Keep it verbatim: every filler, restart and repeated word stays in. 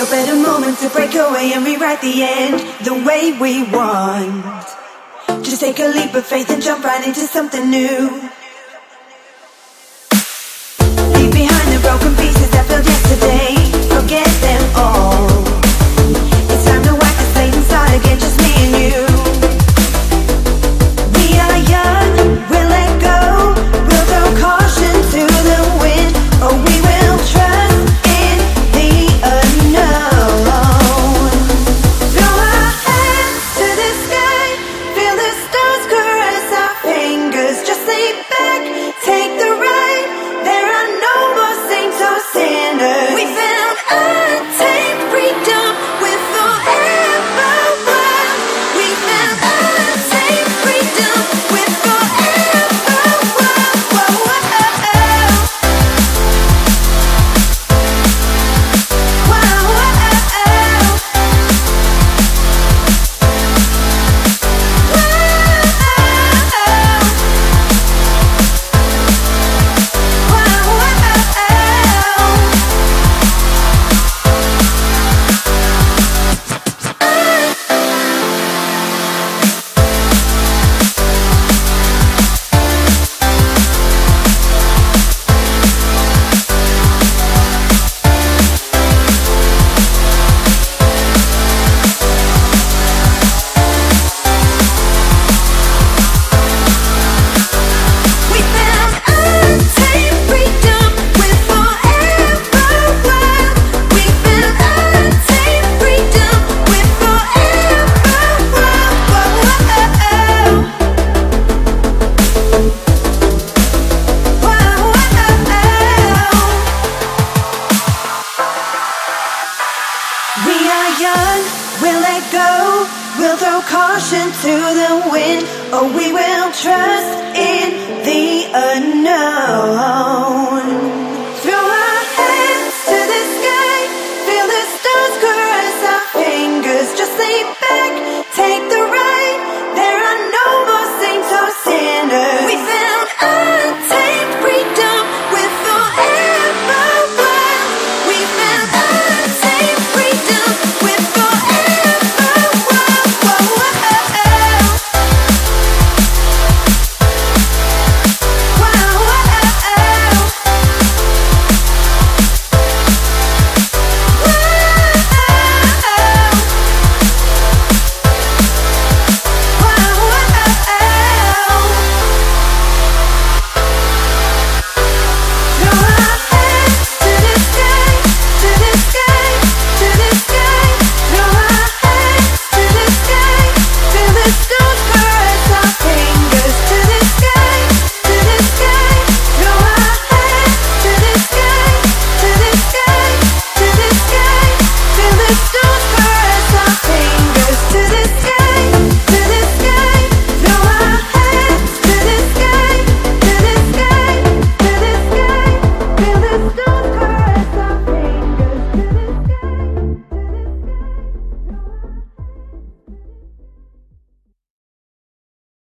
better moment to break away and rewrite the end the way we want. Just take a leap of faith and jump right into something new. Leave behind the broken pieces that failed yesterday. Forget them all. It's time to whack the slate and start again, just me and you. We are young, we'll let go. We'll throw caution to the wind, or we will trust in the unknown. Throw our hands to the sky, feel the stars caress our fingers. Just lay back, take the ride. There are no more saints or sinners. We found untamed freedom with forever wild. We found untamed freedom with forever wild. Whoa, whoa, whoa. Wow, we found untamed freedom with forever wild. We found untamed freedom with forever wild. Whoa, whoa, we are young, we'll let go. We'll throw caution to the wind, or we will trust in the unknown.